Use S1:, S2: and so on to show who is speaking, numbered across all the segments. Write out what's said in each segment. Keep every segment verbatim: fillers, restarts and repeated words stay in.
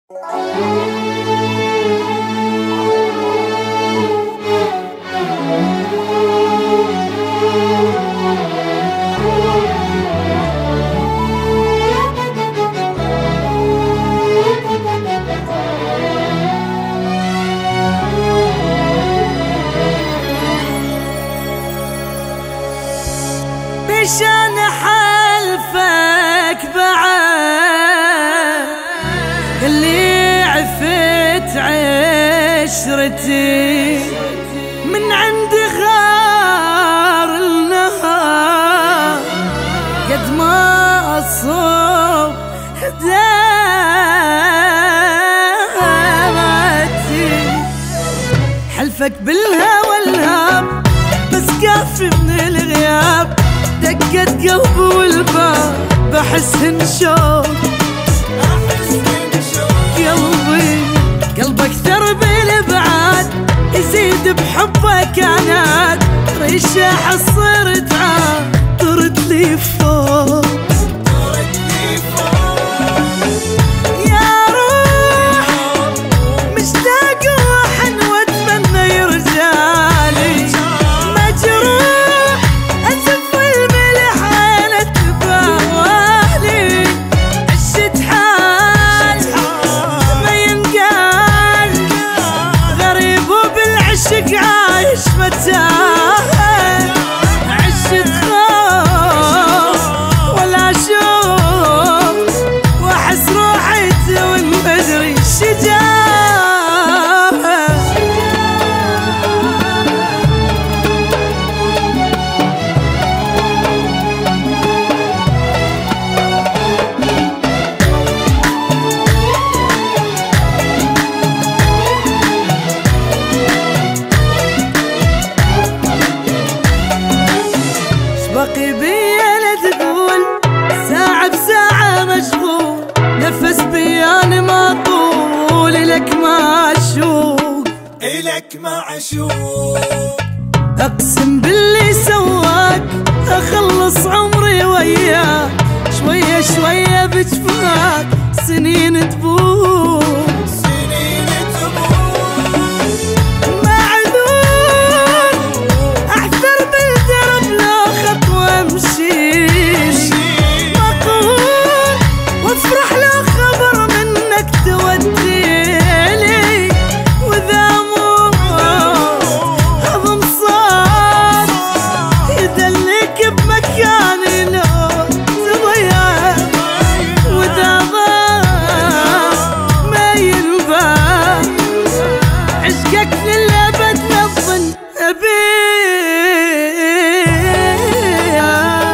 S1: بشان حلفك بعد اللي عفت عشرتي من عند غار النهار قد ما أصوب دمعتي حلفك بالهوى الهاب بس كافي من الغياب دقت قلبي والباب بحس انشوق قلبي قلبي اكثر بالابعاد يزيد بحبك عناد ريشه حصر تعال طرد لي فوق يا روح مشتاق وحن واتمنى يرجعلي مجروح ازف الملح على تباوالي عشت حال ما ينقال غريب وبالعشق عايش متاهه عشت خوف ولا شوق واحس روحي توي مدري شجاعه باقي بيا لا تقول ساعة بساعة مشغول نفس بياني ما طول لك معشوق
S2: إلك معشوق
S1: أقسم باللي سواك أخلص عمري وياك شوية شوية بجفاك سنين تبوك
S2: سنين تموت
S1: معذور أحذر بالدرب لو خطوة أمشي مقهور وافرح لو خبر منك توديلي وإذا مو هضم صار يدلك بمكاني لو تضيع وإذا ضاع ما ينباع عشقك للأبد نظن أبيع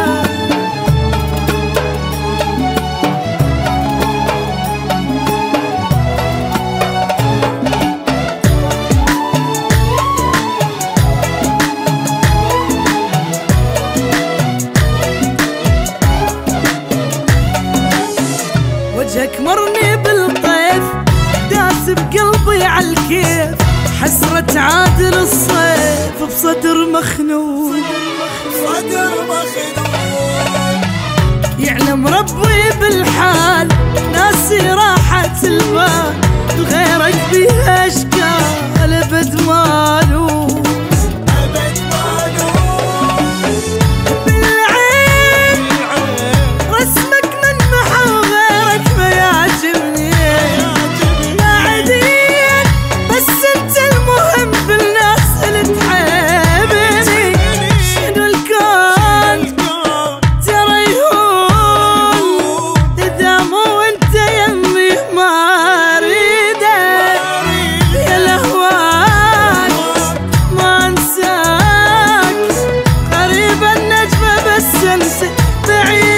S1: وجهك مرني بالطيف داس بقلبي عالكيف حسرة عادل الصيف بصدر مخنوق
S2: صدر مخنوق
S1: يعلم ربي بالحال ناسي راحة البال غيرك بيها اشكال ابد مالو
S2: أبد مالوف
S1: بالعين رسمك من محو غيرك ما يعجبني بعدين بس انت المهم بالناس اللي تحبني شنو الكون ترى يهون اذا مو انت يمي ما اريدك يا لهواك ما انساك قريب النجمة بس انسى بعيد